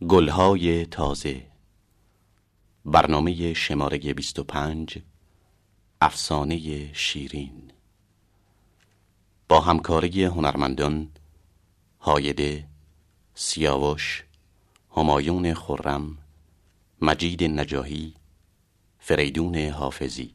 گلهای تازه، برنامه شماره 25، افسانه شیرین، با همکاری هنرمندان هایده، سیاوش، همایون خرم، مجید نجاهی، فریدون حافظی.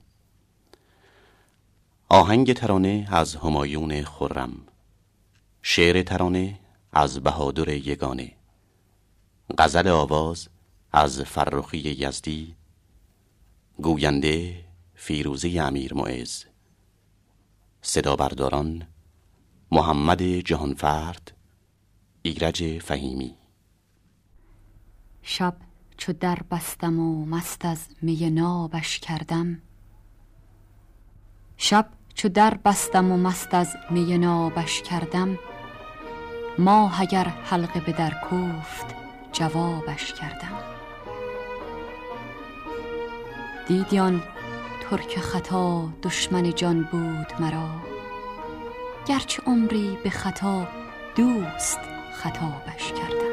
آهنگ ترانه از همایون خرم، شعر ترانه از بهادر یگانه، غزل آواز از فرخی یزدی، گوینده فیروزه امیر معز، صدا برداران محمد جهانفرد، ایرج فهیمی. شب چو در بستم و مست از می نابش کردم، شب چو در بستم و مست از می نابش کردم، ماه اگر حلقه به در کوفت جوابش کردم. دیدی آن ترک خطا دشمن جان بود مرا، گرچه عمری به خطا دوست خطابش کردم.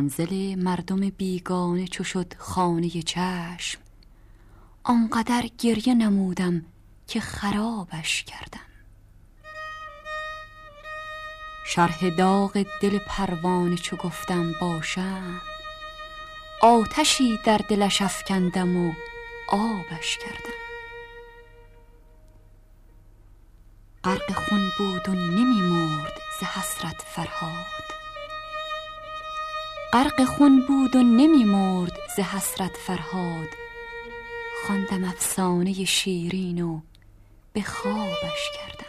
منزل مردم بیگانه چو شد خانه چشم، آنقدر گریه نمودم که خرابش کردم. شرح داغ دل پروانه چو گفتم باشم، آتشی در دلش افکندم و آبش کردم. غرق خون بود و نمی مرد ز حسرت فرهاد، غرق خون بود و نمی مرد ز حسرت فرهاد. خواندم افسانه شیرین و به خوابش کردم.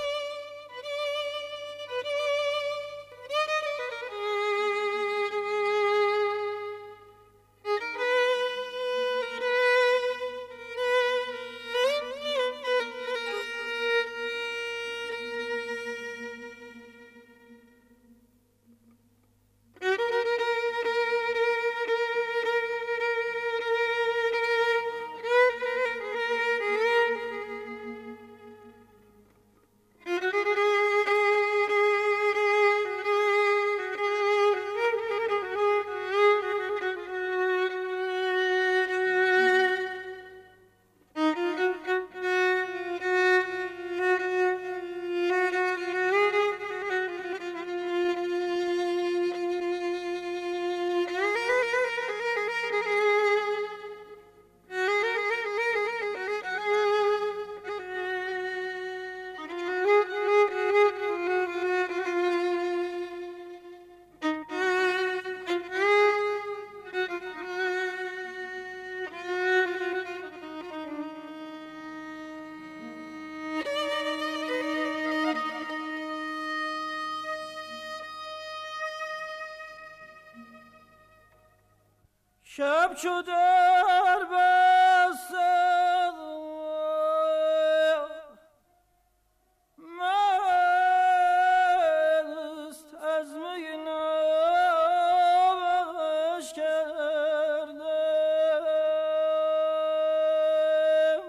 شب چو در بستم مست از می نابش کردم.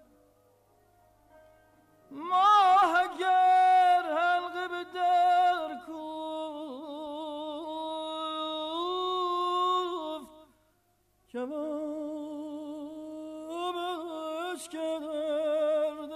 ماه اگر حلقه به در جوابش کردم.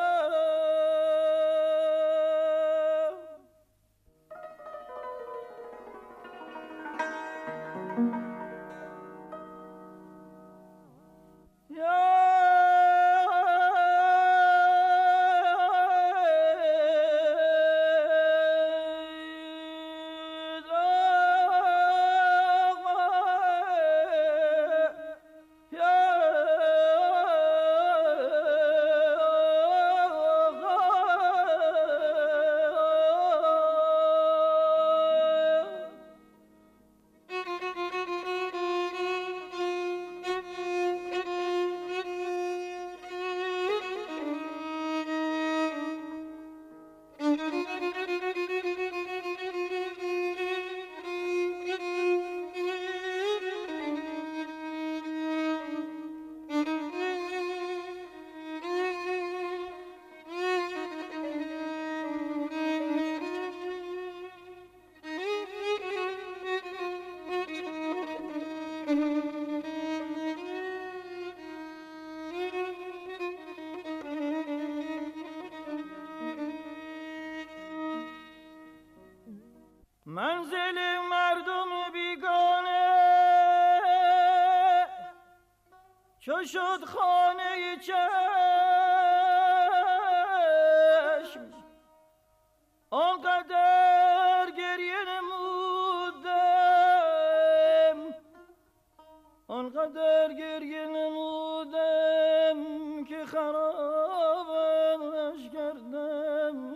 منزل مردم بیگانه چو شد خانه چشم، آنقدر گریه نمودم، آنقدر گریه نمودم که خرابش کردم.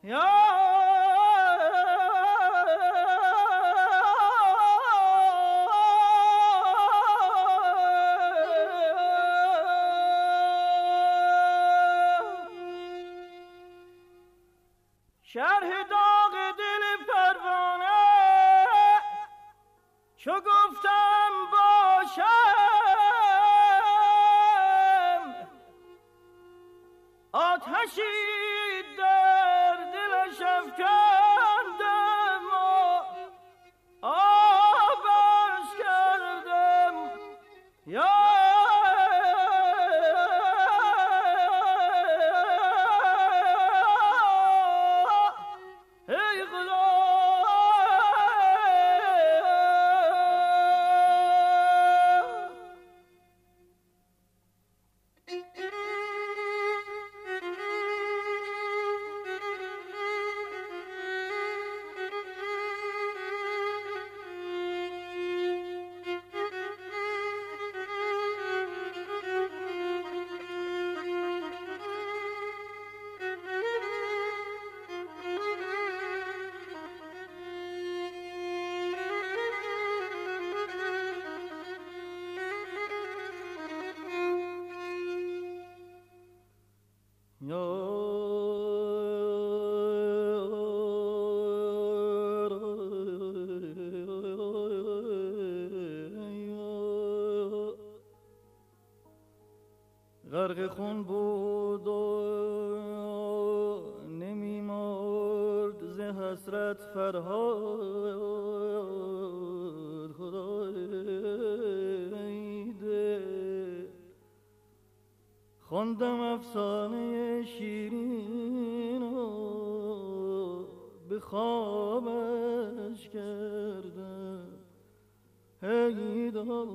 شرح داغ دل پروانه چو گفتم باشم آتشی در دلش افکندم و آبش کردم یا غرق خون بود و نمی مرد ز حسرت فرهاد خدای ده خواندم افسانه شیرین و به خوابش کردم ای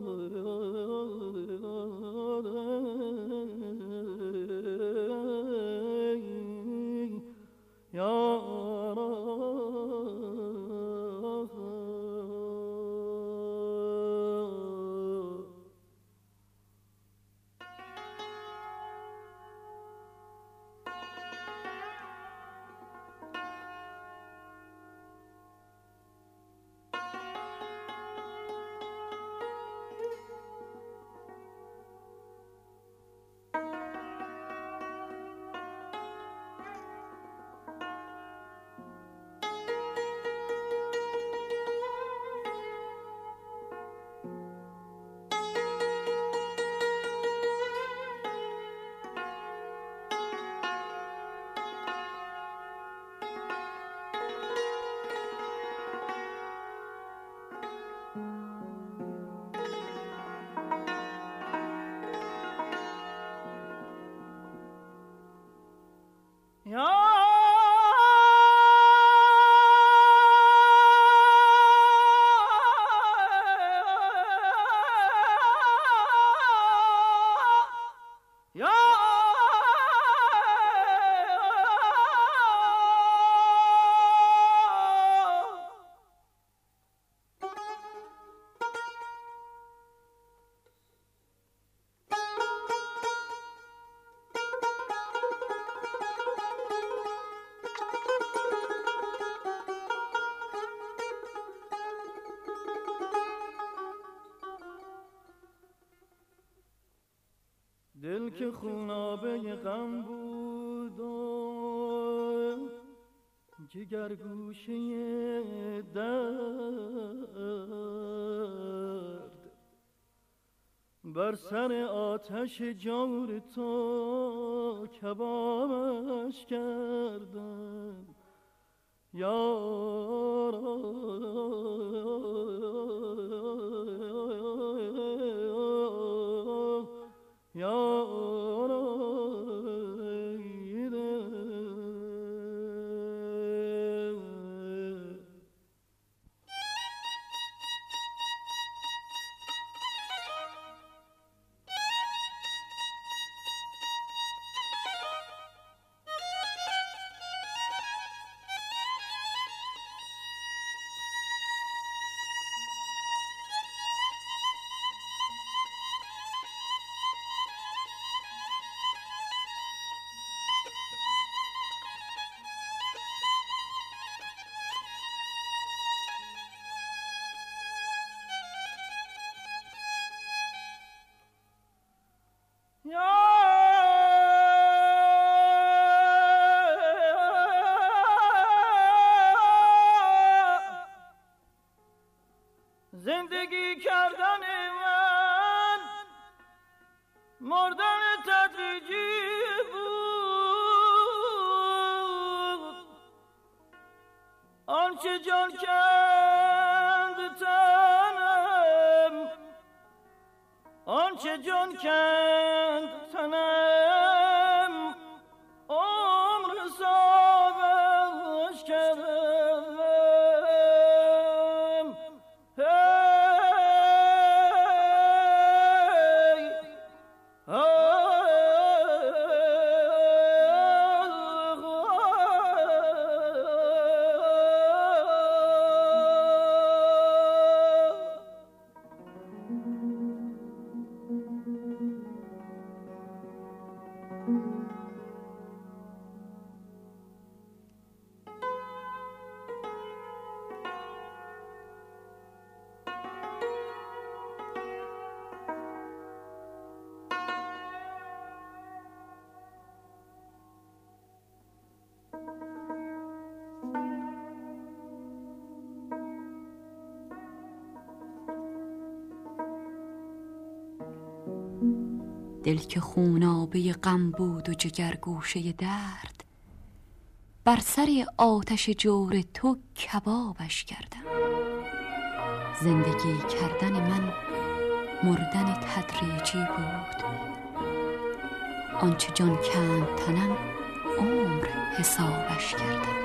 دل که خونابه غم بود و جگر گوشه درد بر سر آتش جور تو کبابش کردم مردن تدریجی بود، آنچه جان کند تنم، آنچه جان کند تنم، عمر حسابش کردم. دل که خونابه غم بود و جگر گوشه درد، بر سر آتش جور تو کبابش کردم. زندگی کردن من مردن تدریجی بود، آنچه جان کند تنم، عمر حسابش کردم.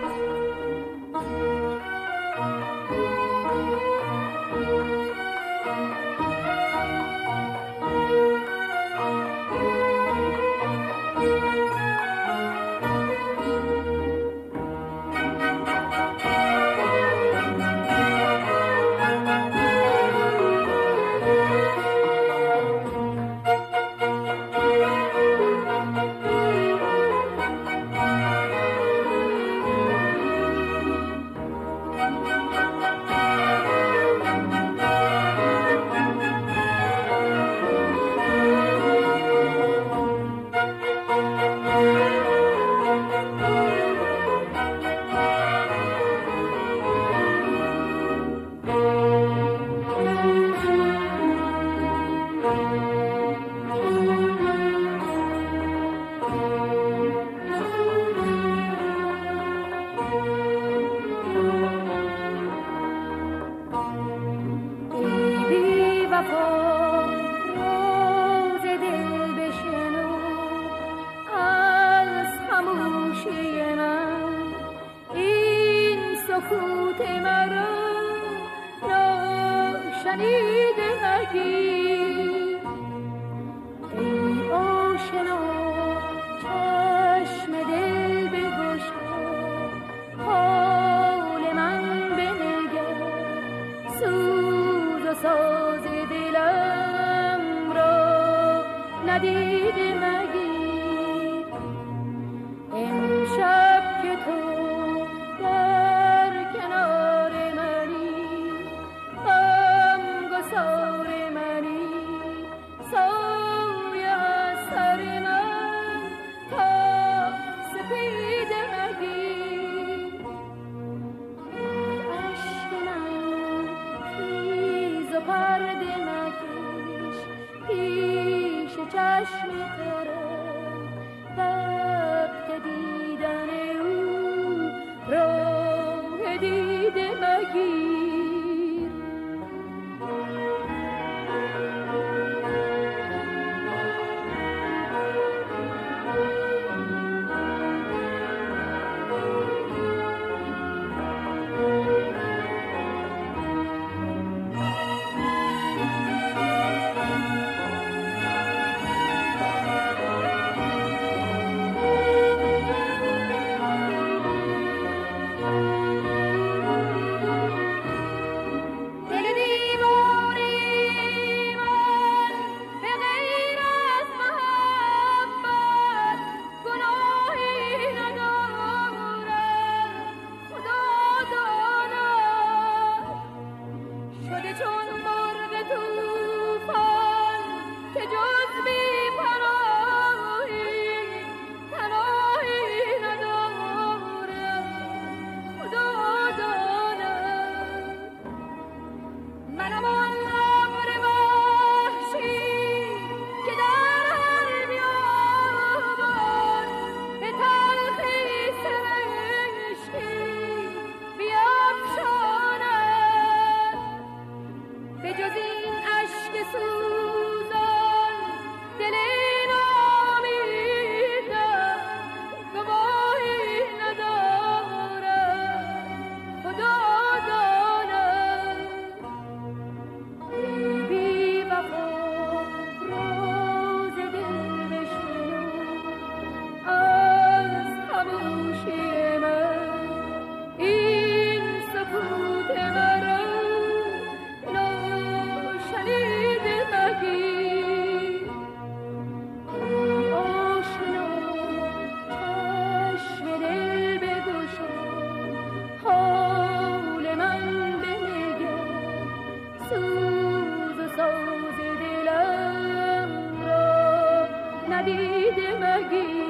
ندیده مگیر.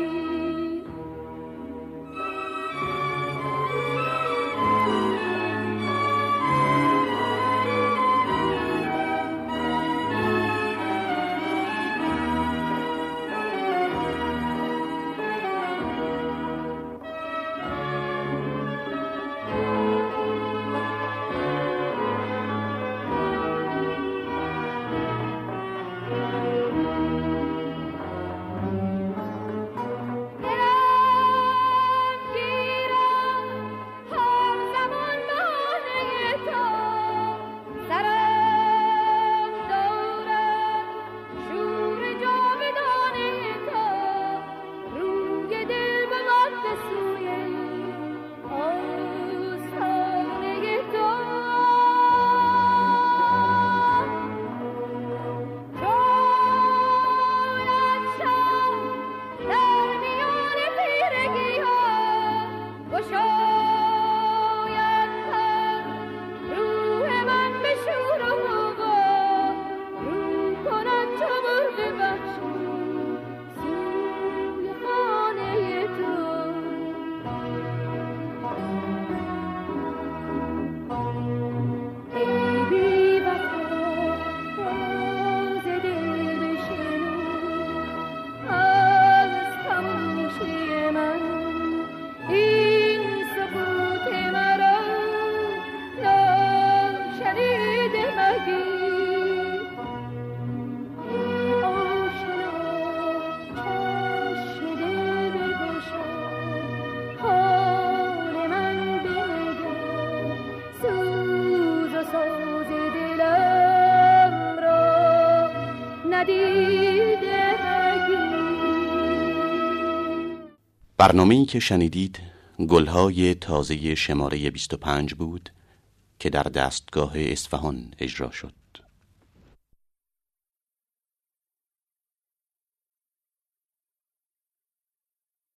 برنامه‌ای که شنیدید گلهای تازه شماره 25 بود که در دستگاه اصفهان اجرا شد.